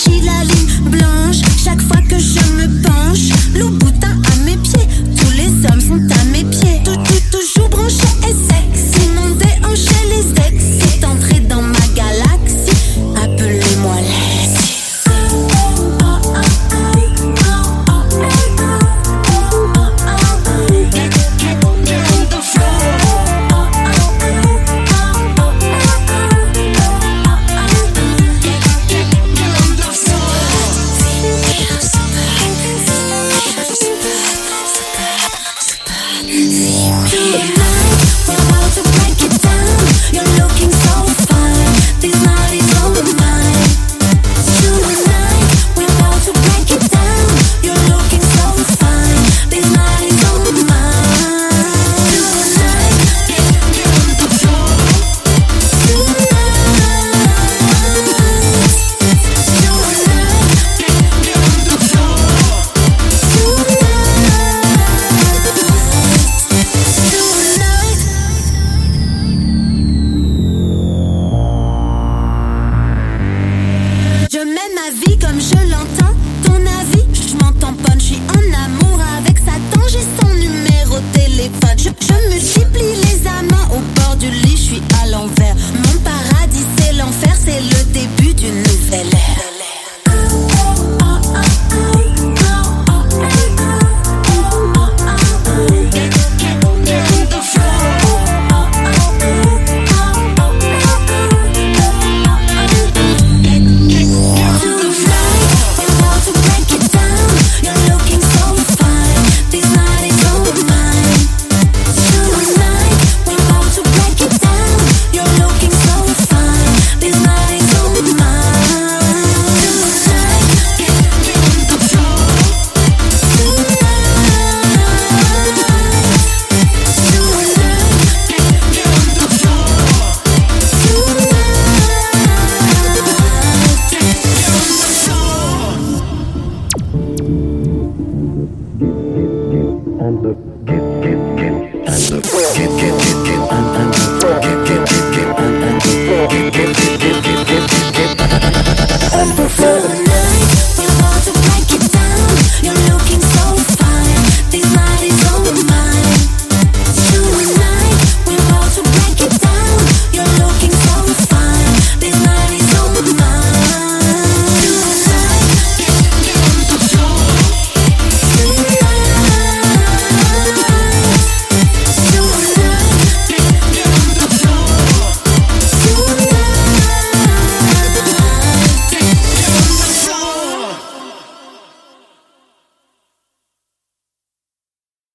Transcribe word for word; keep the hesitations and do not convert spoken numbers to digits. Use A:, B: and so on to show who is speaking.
A: franchis la ligne blanche. Chaque fois que je me penche, Louboutin à mes pieds. Tous les hommes sont à mes pieds. Tout, tout, toujours branché et sexy. Mon déhanché les ex. C'est entré dans ma galaxie. Appelez-moi Leslie. Je mène ma vie comme je l'entends. Ton avis, je m'en tamponne. Je suis en amour avec Satan. J'ai son numéro de téléphone. Je, je multiplie les amants au bord du lit. Je suis à l'envers. Mon paradis c'est l'enfer. C'est le début d'une nouvelle ère.
B: On the